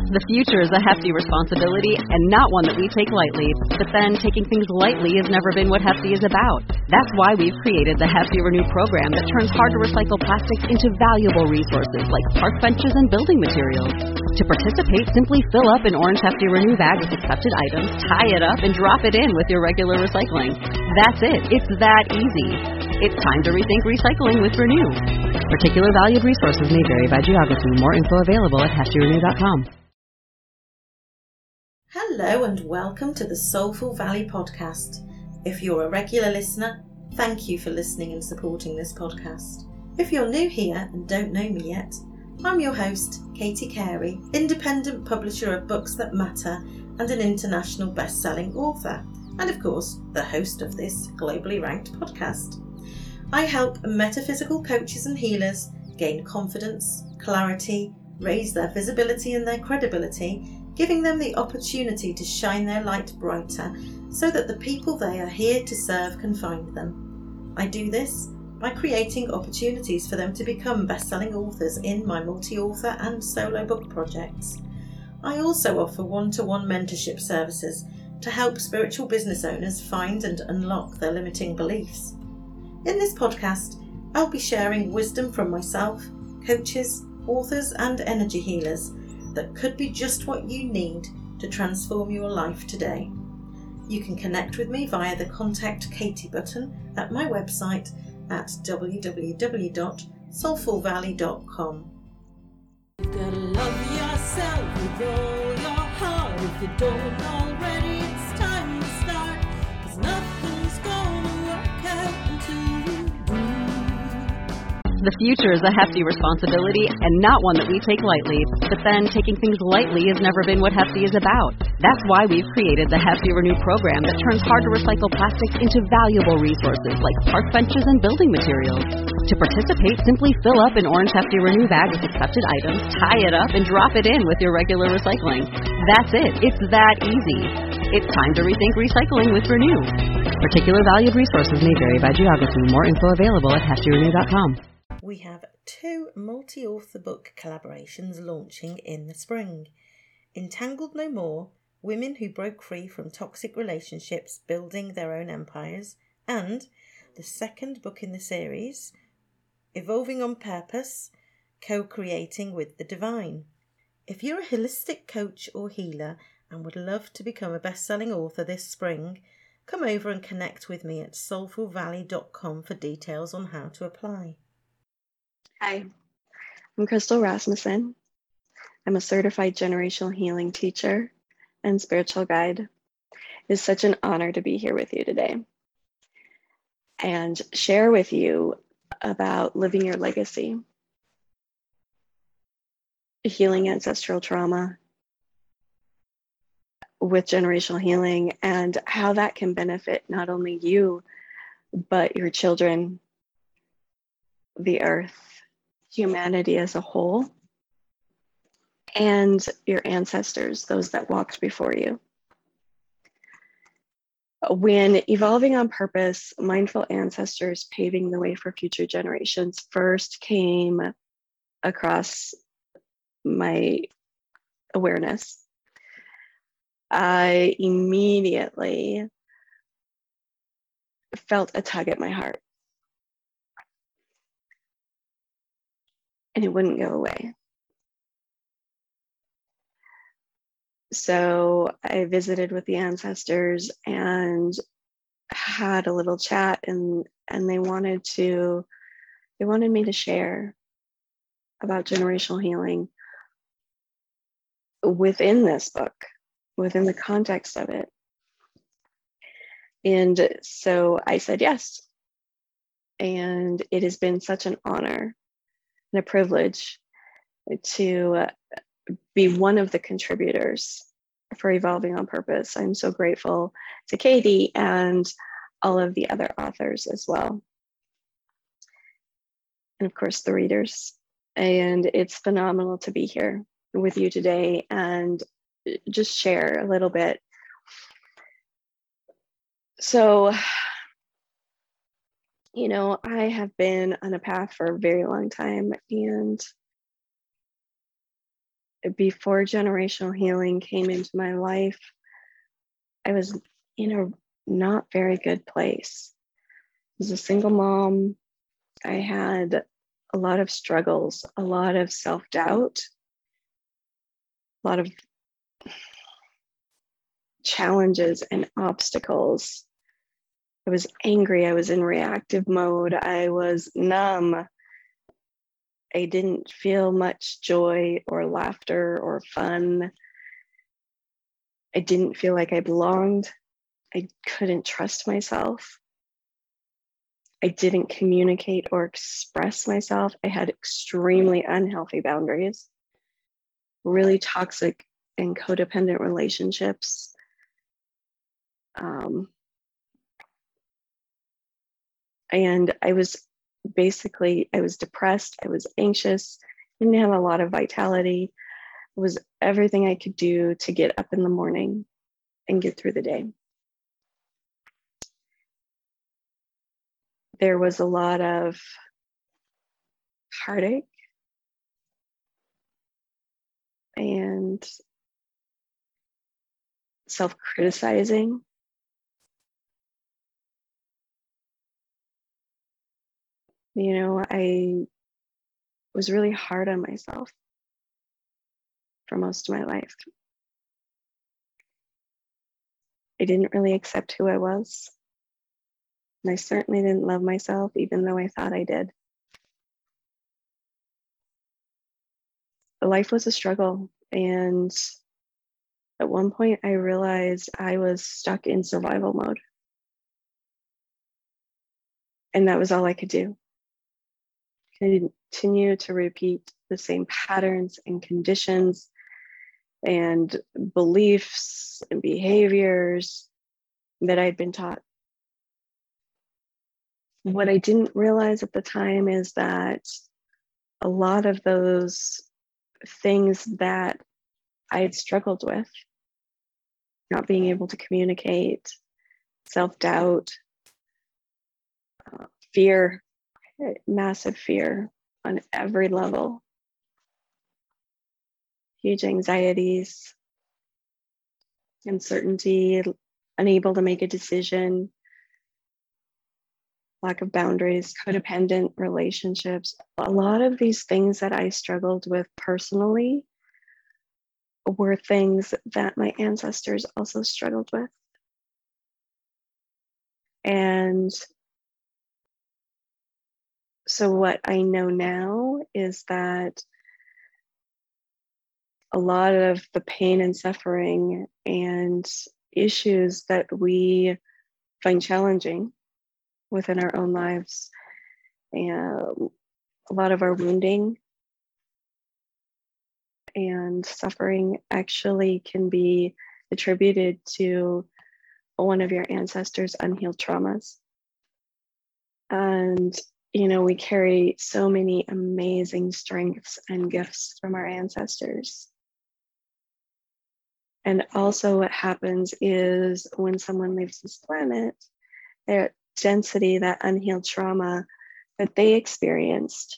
The future is a hefty responsibility and not one that we take lightly. But then, taking things lightly has never been what Hefty is about. That's why we've created the Hefty Renew program that turns hard-to-recycle plastics into valuable resources like park benches and building materials. To participate, simply fill up an orange Hefty Renew bag with accepted items, tie it up, and drop it in with your regular recycling. That's it. It's that easy. It's time to rethink recycling with Renew. Particular valued resources may vary by geography. More info available at heftyrenew.com. Hello and welcome to the Soulful Valley podcast. If you're a regular listener, thank you for listening and supporting this podcast. If you're new here and don't know me yet, I'm your host, Katie Carey, independent publisher of Books That Matter and an international best-selling author, and of course, the host of this globally ranked podcast. I help metaphysical coaches and healers gain confidence, clarity, raise their visibility and their credibility, giving them the opportunity to shine their light brighter so that the people they are here to serve can find them. I do this by creating opportunities for them to become best-selling authors in my multi-author and solo book projects. I also offer one-to-one mentorship services to help spiritual business owners find and unlock their limiting beliefs. In this podcast, I'll be sharing wisdom from myself, coaches, authors and energy healers that could be just what you need to transform your life today. You can connect with me via the Contact Katie button at my website at www.soulfulvalley.com. You've got to love yourself with all your heart. If you don't already, it's time to start. 'Cause nothing's gonna work out until you do. The future is a hefty responsibility and not one that we take lightly. But then, taking things lightly has never been what Hefty is about. That's why we've created the Hefty Renew program that turns hard-to-recycle plastics into valuable resources like park benches and building materials. To participate, simply fill up an orange Hefty Renew bag with accepted items, tie it up, and drop it in with your regular recycling. That's it. It's that easy. It's time to rethink recycling with Renew. Particular valued resources may vary by geography. More info available at heftyrenew.com. We have 2 multi-author book collaborations launching in the spring. Entangled No More, Women Who Broke Free from Toxic Relationships Building Their Own Empires, and the second book in the series, Evolving on Purpose, Co-Creating with the Divine. If you're a holistic coach or healer and would love to become a best-selling author this spring, come over and connect with me at soulfulvalley.com for details on how to apply. Hi, I'm Crystal Rasmussen. I'm a certified generational healing teacher and spiritual guide. It's such an honor to be here with you today and share with you about living your legacy, healing ancestral trauma with generational healing, and how that can benefit not only you, but your children, the earth, humanity as a whole, and your ancestors, those that walked before you. When Evolving on Purpose, Mindful Ancestors Paving the Way for Future Generations first came across my awareness, I immediately felt a tug at my heart. And it wouldn't go away. So I visited with the ancestors and had a little chat, and they wanted me to share about generational healing within this book, within the context of it. And so I said yes. And it has been such an honor and a privilege to be one of the contributors for Evolving on Purpose. I'm so grateful to Katie and all of the other authors as well. And of course, the readers. And it's phenomenal to be here with you today and just share a little bit. So, I have been on a path for a very long time, and before generational healing came into my life, I was in a not very good place. I was a single mom. I had a lot of struggles, a lot of self-doubt, a lot of challenges and obstacles. I was angry. I was in reactive mode. I was numb. I didn't feel much joy or laughter or fun. I didn't feel like I belonged. I couldn't trust myself. I didn't communicate or express myself. I had extremely unhealthy boundaries, really toxic and codependent relationships. And I was depressed. I was anxious, didn't have a lot of vitality. It was everything I could do to get up in the morning and get through the day. There was a lot of heartache and self-criticizing. I was really hard on myself for most of my life. I didn't really accept who I was. And I certainly didn't love myself, even though I thought I did. Life was a struggle. And at one point, I realized I was stuck in survival mode. And that was all I could do. Continue to repeat the same patterns and conditions and beliefs and behaviors that I'd been taught. What I didn't realize at the time is that a lot of those things that I had struggled with, not being able to communicate, self-doubt, fear, massive fear on every level, huge anxieties, uncertainty, unable to make a decision, lack of boundaries, codependent relationships. A lot of these things that I struggled with personally were things that my ancestors also struggled with. And so what I know now is that a lot of the pain and suffering and issues that we find challenging within our own lives, and a lot of our wounding and suffering actually can be attributed to one of your ancestors' unhealed traumas. And we carry so many amazing strengths and gifts from our ancestors. And also what happens is when someone leaves this planet, their density, that unhealed trauma that they experienced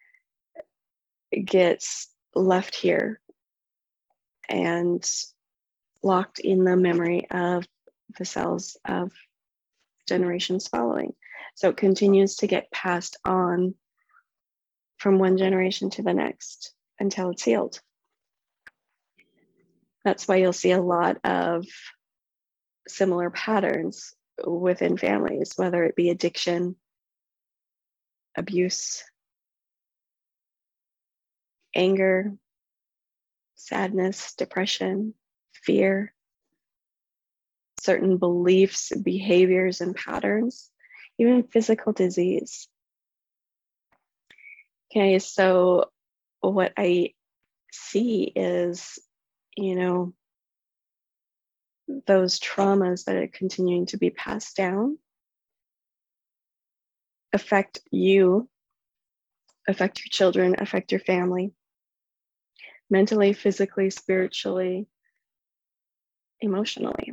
gets left here and locked in the memory of the cells of generations following. So it continues to get passed on from one generation to the next until it's healed. That's why you'll see a lot of similar patterns within families, whether it be addiction, abuse, anger, sadness, depression, fear, certain beliefs, behaviors, and patterns, even physical disease. Okay, so what I see is, those traumas that are continuing to be passed down affect you, affect your children, affect your family, mentally, physically, spiritually, emotionally.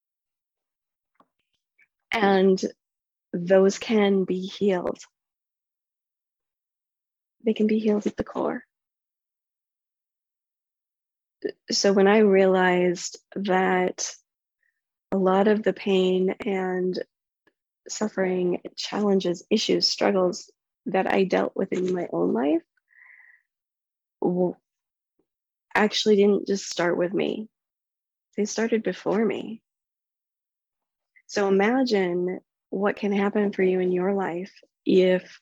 And those can be healed. They can be healed at the core. So when I realized that a lot of the pain and suffering, challenges, issues, struggles that I dealt with in my own life actually didn't just start with me, they started before me. So imagine what can happen for you in your life if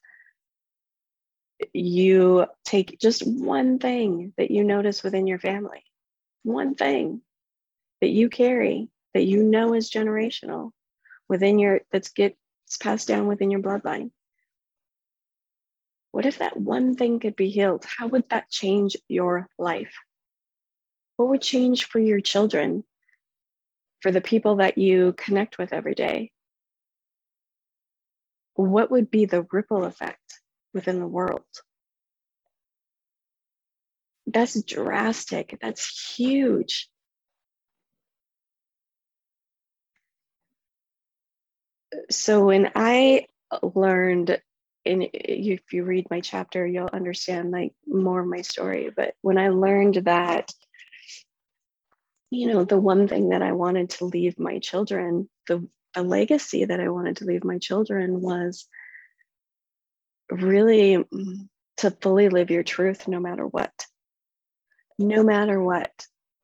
you take just one thing that you notice within your family, one thing that you carry that you know is generational within your that's gets passed down within your bloodline. What if that one thing could be healed? How would that change your life? What would change for your children, for the people that you connect with every day? What would be the ripple effect within the world? That's drastic. That's huge. So when I learned, and if you read my chapter, you'll understand like more of my story. But when I learned that, the one thing that I wanted to leave my children, the legacy that I wanted to leave my children was really to fully live your truth no matter what. No matter what.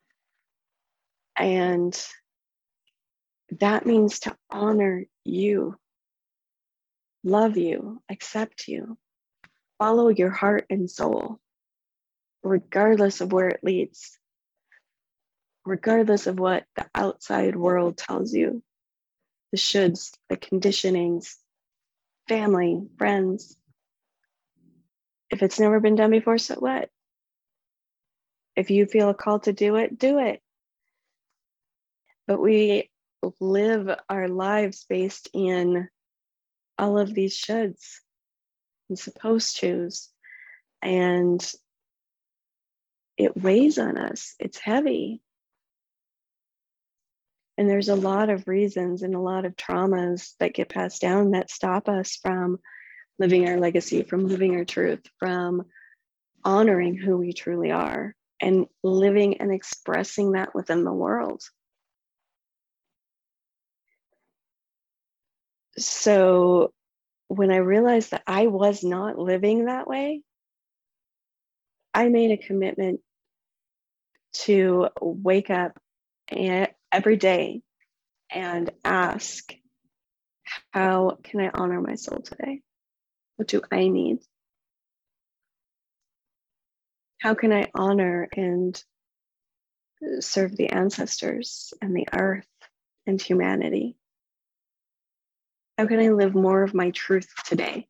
And that means to honor you, love you, accept you, follow your heart and soul, regardless of where it leads, regardless of what the outside world tells you, the shoulds, the conditionings, family, friends. If it's never been done before, so what? If you feel a call to do it, do it. But we live our lives based in all of these shoulds and supposed tos, and it weighs on us. It's heavy. And there's a lot of reasons and a lot of traumas that get passed down that stop us from living our legacy, from living our truth, from honoring who we truly are and living and expressing that within the world. So when I realized that I was not living that way, I made a commitment to wake up every day and ask, how can I honor my soul today? What do I need? How can I honor and serve the ancestors and the earth and humanity? How can I live more of my truth today?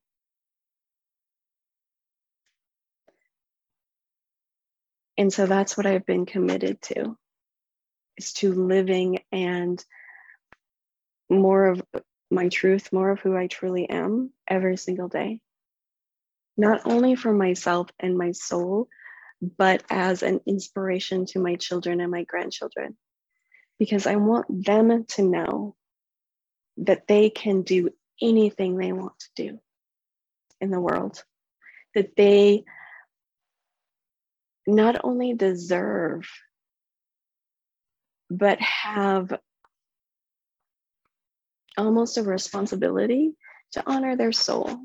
And so that's what I've been committed to, is to living and more of my truth, more of who I truly am every single day. Not only for myself and my soul, but as an inspiration to my children and my grandchildren. Because I want them to know that they can do anything they want to do in the world, that they not only deserve, but have almost a responsibility to honor their soul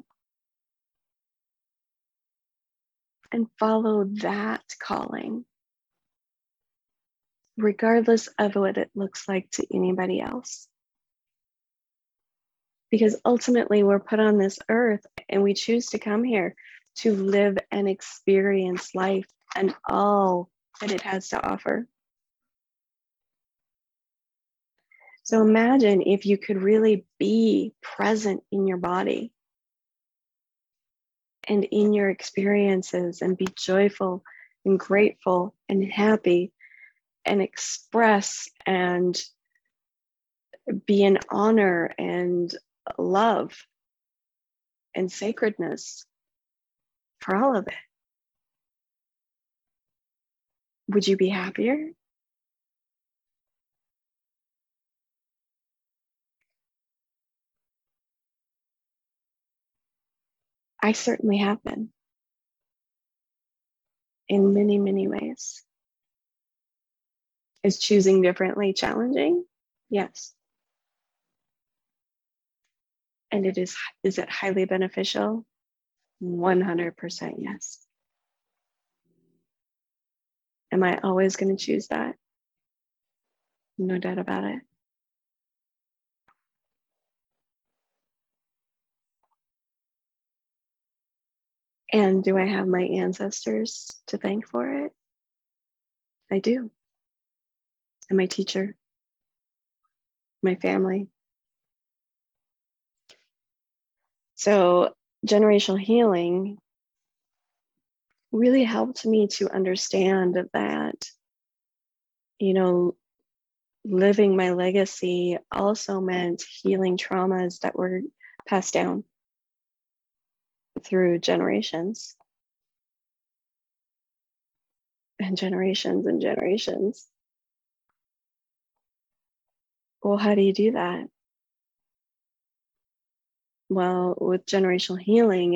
and follow that calling, regardless of what it looks like to anybody else. Because ultimately we're put on this earth and we choose to come here to live and experience life and all that it has to offer. So imagine if you could really be present in your body and in your experiences and be joyful and grateful and happy and express and be in honor and love and sacredness for all of it. Would you be happier? I certainly have been in many, many ways. Is choosing differently challenging? Yes. And is it highly beneficial? 100% yes. Am I always going to choose that? No doubt about it. And do I have my ancestors to thank for it? I do. And my teacher, my family. So generational healing really helped me to understand that, living my legacy also meant healing traumas that were passed down through generations and generations and generations. Well, how do you do that? Well, with generational healing,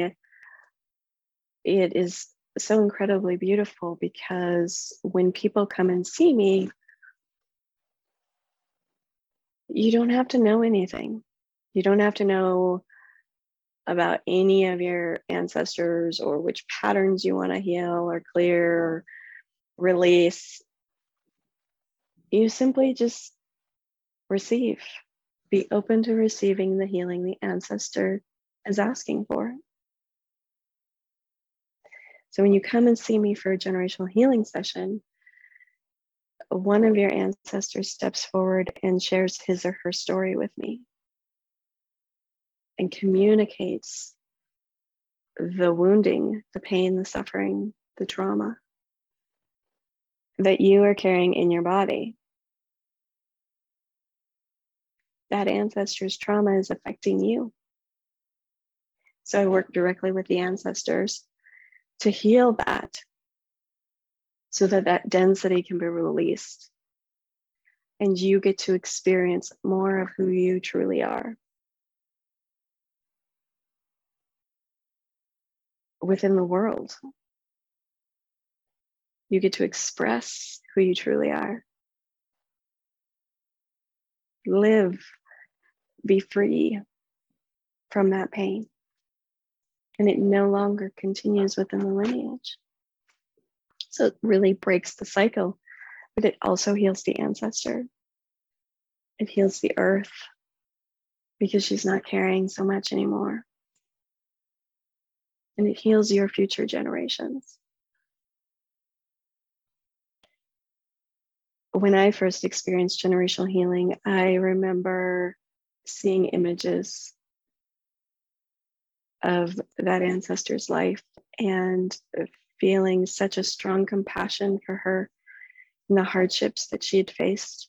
it is so incredibly beautiful because when people come and see me, you don't have to know anything. You don't have to know about any of your ancestors or which patterns you want to heal or clear or release. You simply just receive. Be open to receiving the healing the ancestor is asking for. So when you come and see me for a generational healing session, one of your ancestors steps forward and shares his or her story with me and communicates the wounding, the pain, the suffering, the trauma that you are carrying in your body. That ancestor's trauma is affecting you. So I work directly with the ancestors to heal that so that that density can be released and you get to experience more of who you truly are within the world. You get to express who you truly are. Live, be free from that pain. And it no longer continues within the lineage. So it really breaks the cycle, but it also heals the ancestor. It heals the earth because she's not carrying so much anymore. And it heals your future generations. When I first experienced generational healing, I remember seeing images of that ancestor's life and feeling such a strong compassion for her and the hardships that she had faced.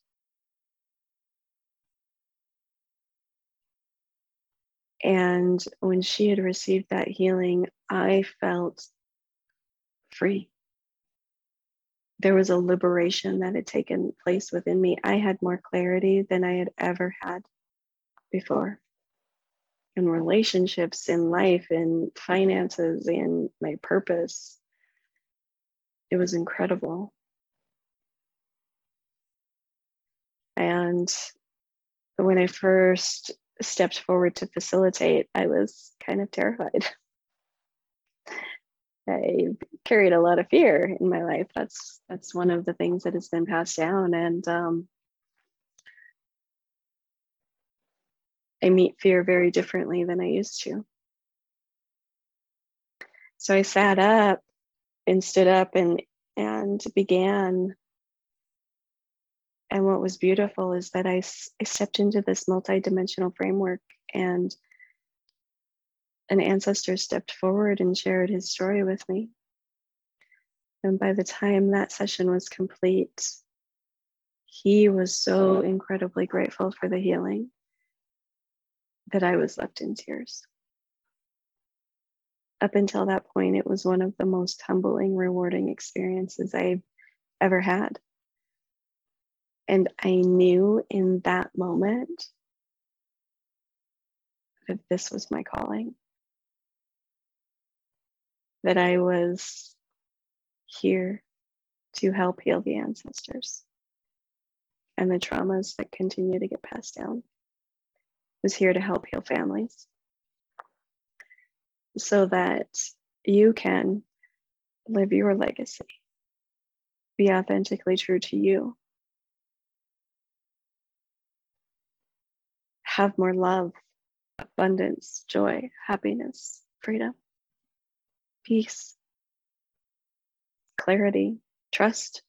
And when she had received that healing, I felt free. There was a liberation that had taken place within me. I had more clarity than I had ever had before. In relationships, in life, in finances, in my purpose. It was incredible. And when I first stepped forward to facilitate, I was kind of terrified. I carried a lot of fear in my life. That's one of the things that has been passed down. And I meet fear very differently than I used to. So I sat up and stood up and began. And what was beautiful is that I stepped into this multidimensional framework, and an ancestor stepped forward and shared his story with me. And by the time that session was complete, he was so incredibly grateful for the healing that I was left in tears. Up until that point, it was one of the most humbling, rewarding experiences I've ever had. And I knew in that moment that this was my calling, that I was here to help heal the ancestors. and the traumas that continue to get passed down. Is here to help heal families so that you can live your legacy, be authentically true to you, have more love, abundance, joy, happiness, freedom, peace, clarity, trust.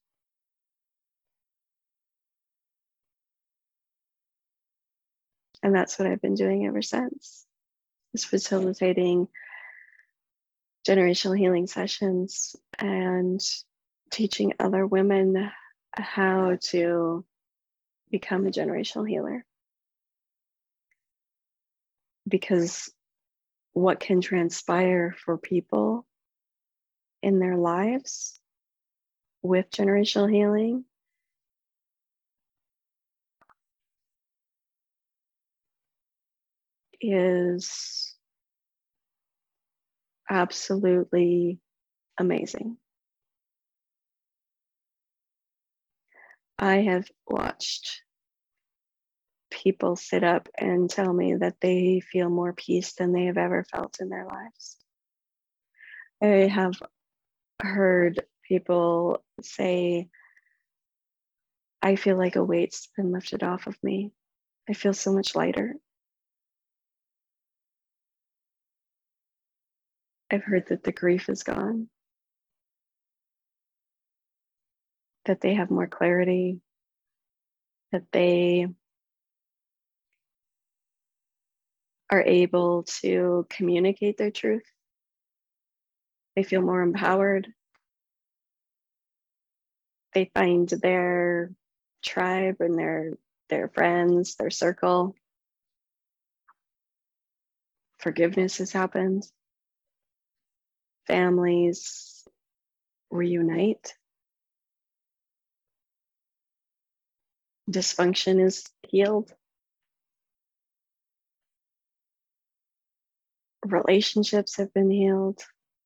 And that's what I've been doing ever since, is facilitating generational healing sessions and teaching other women how to become a generational healer. Because what can transpire for people in their lives with generational healing is absolutely amazing. I have watched people sit up and tell me that they feel more peace than they have ever felt in their lives. I have heard people say, I feel like a weight's been lifted off of me. I feel so much lighter. I've heard that the grief is gone, that they have more clarity, that they are able to communicate their truth. They feel more empowered. They find their tribe and their friends, their circle. Forgiveness has happened. Families reunite. Dysfunction is healed. Relationships have been healed.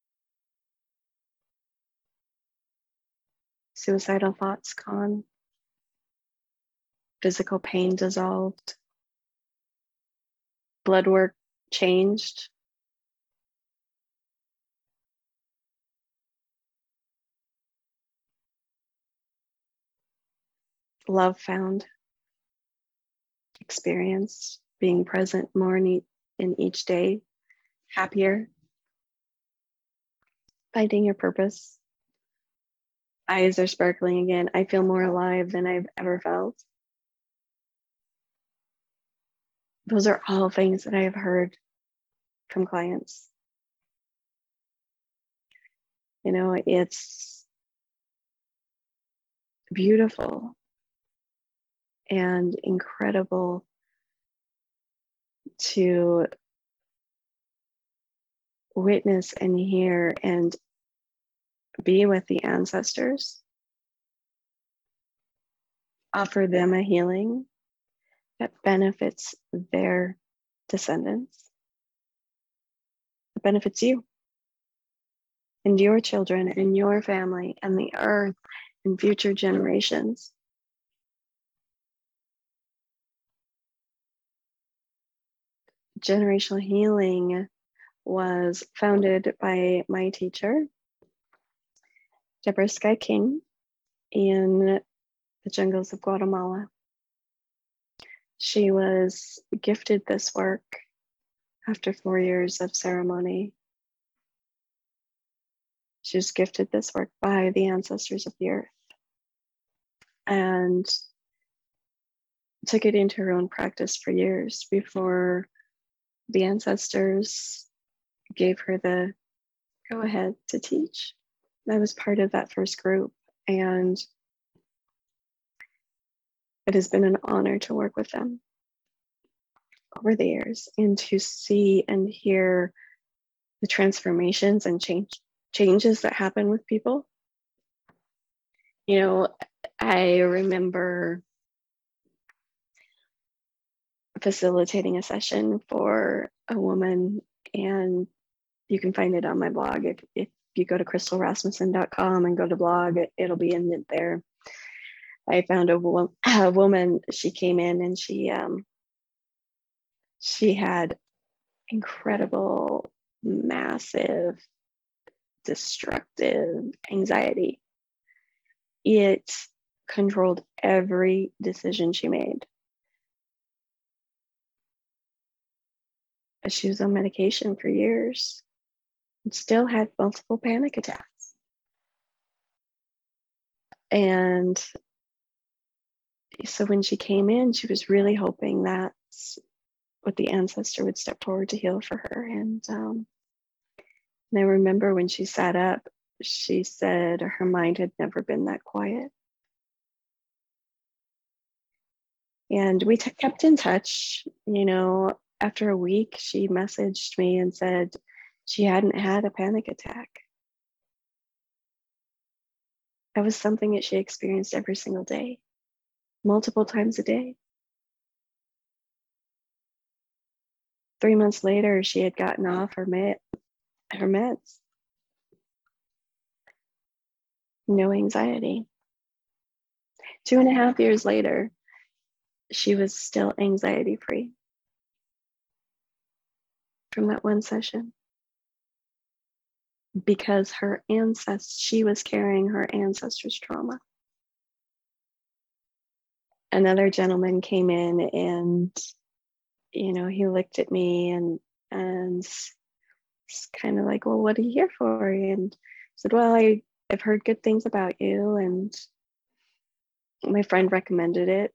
Suicidal thoughts gone. Physical pain dissolved. Blood work changed. Love found. Experienced. Being present more in each day. Happier. Finding your purpose. Eyes are sparkling again. I feel more alive than I've ever felt. Those are all things that I have heard from clients. You know, it's beautiful and incredible to witness and hear and be with the ancestors, offer them a healing that benefits their descendants, that benefits you and your children and your family and the earth and future generations. Generational healing was founded by my teacher, Deborah Sky King, in the jungles of Guatemala. She was gifted this work after 4 years of ceremony. She was gifted this work by the ancestors of the earth and took it into her own practice for years before the ancestors gave her the go-ahead to teach. I was part of that first group, and it has been an honor to work with them over the years and to see and hear the transformations and changes that happen with people. You know, I remember facilitating a session for a woman, and you can find it on my blog. If you go to crystalrasmussen.com and go to blog, it'll be in it there. I found a woman. She came in and she had incredible, massive, destructive anxiety. It controlled every decision she made. She was on medication for years and still had multiple panic attacks. And so when she came in, she was really hoping that what the ancestor would step forward to heal for her. And I remember when she sat up, she said her mind had never been that quiet. And we kept in touch. After a week, she messaged me and said she hadn't had a panic attack. That was something that she experienced every single day, multiple times a day. 3 months later, she had gotten off her meds. No anxiety. 2.5 years later, she was still anxiety-free from that one session, because she was carrying her ancestors' trauma. Another gentleman came in and, he looked at me and it's kind of like, well, what are you here for? And I said, well, I've heard good things about you and my friend recommended it.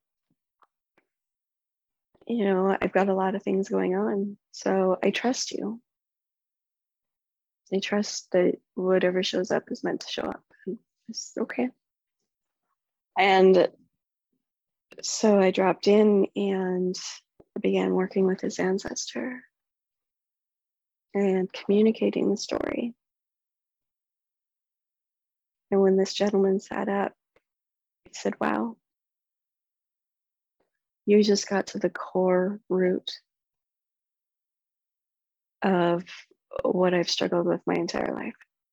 I've got a lot of things going on, so I trust you. I trust that whatever shows up is meant to show up. It's okay. And so I dropped in and began working with his ancestor and communicating the story. And when this gentleman sat up, he said, wow, you just got to the core root of what I've struggled with my entire life.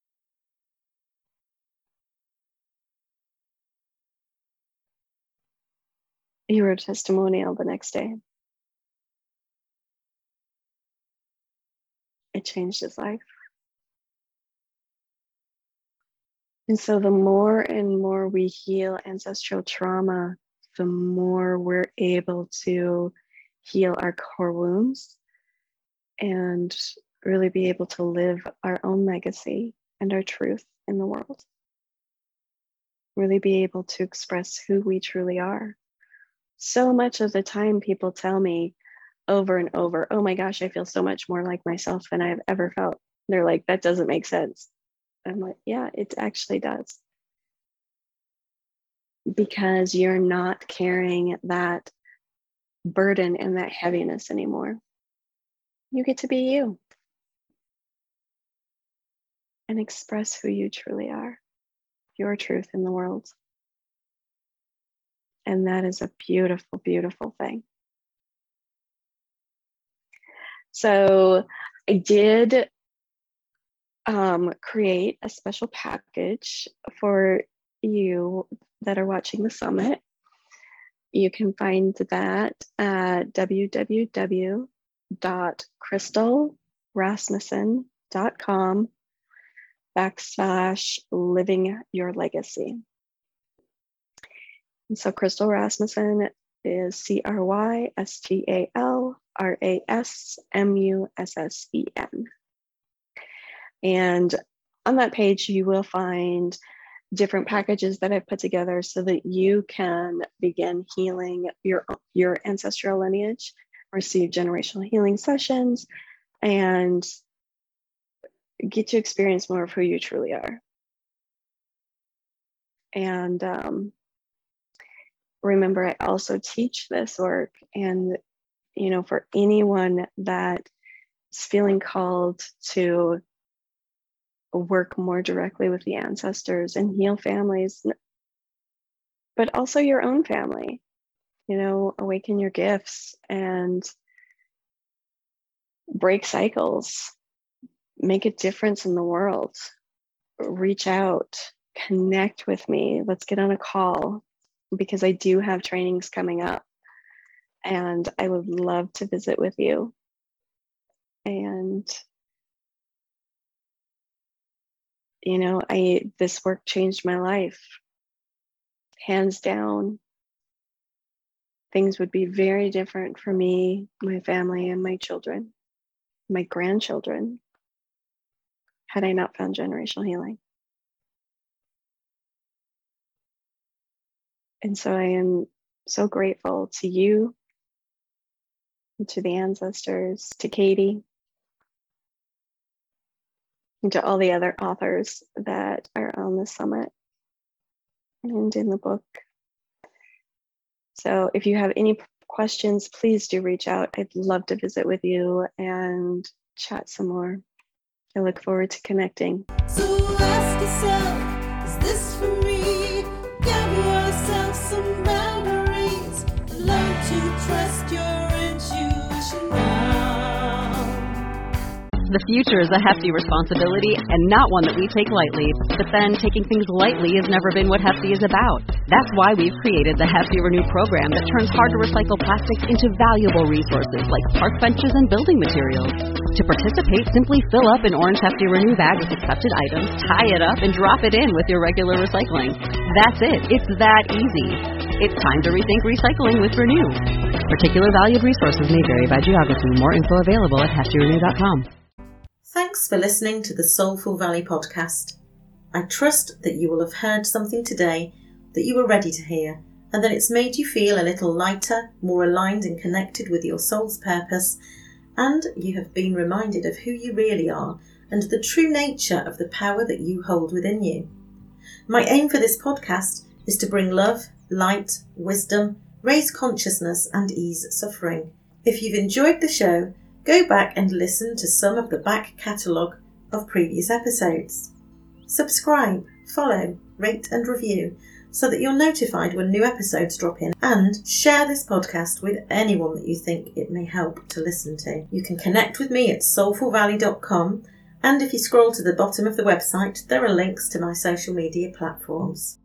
You were a testimonial the next day. It changed his life. And so the more and more we heal ancestral trauma, the more we're able to heal our core wounds and really be able to live our own legacy and our truth in the world. Really be able to express who we truly are. So much of the time people tell me over and over, oh my gosh, I feel so much more like myself than I've ever felt. They're like, that doesn't make sense. I'm like, yeah, it actually does. Because you're not carrying that burden and that heaviness anymore. You get to be you and express who you truly are, your truth in the world. And that is a beautiful, beautiful thing. So I did create a special package for you that are watching the summit. You can find that at www.crystalrasmussen.com/living your legacy. And so Crystal Rasmussen is CrystalRasmussen. And on that page, you will find different packages that I've put together so that you can begin healing your ancestral lineage, receive generational healing sessions, and get to experience more of who you truly are. And remember, I also teach this work, and for anyone that is feeling called to work more directly with the ancestors and heal families, but also your own family, awaken your gifts and break cycles, make a difference in the world, reach out, connect with me. Let's get on a call. because I do have trainings coming up, and I would love to visit with you. And this work changed my life, hands down. Things would be very different for me, my family, and my children, my grandchildren, had I not found generational healing. And so I am so grateful to you, to the ancestors, to Katie, and to all the other authors that are on the summit and in the book. So if you have any questions, please do reach out. I'd love to visit with you and chat some more. I look forward to connecting. So ask yourself, is this for me? Give yourself some boundaries. Learn to trust your intuition now. The future is a hefty responsibility and not one that we take lightly. But then taking things lightly has never been what Hefty is about. That's why we've created the Hefty Renew program that turns hard-to-recycle plastics into valuable resources like park benches and building materials. To participate, simply fill up an orange Hefty Renew bag with accepted items, tie it up, and drop it in with your regular recycling. That's it. It's that easy. It's time to rethink recycling with Renew. Particular valued resources may vary by geography. More info available at heftyrenew.com. Thanks for listening to the Soulful Valley podcast. I trust that you will have heard something today that you were ready to hear, and that it's made you feel a little lighter, more aligned and connected with your soul's purpose, and you have been reminded of who you really are and the true nature of the power that you hold within you. My aim for this podcast is to bring love, light, wisdom, raise consciousness and ease suffering. If you've enjoyed the show, go back and listen to some of the back catalogue of previous episodes. Subscribe, follow, rate and review so that you're notified when new episodes drop in, and share this podcast with anyone that you think it may help to listen to. You can connect with me at soulfulvalley.com, and if you scroll to the bottom of the website, there are links to my social media platforms.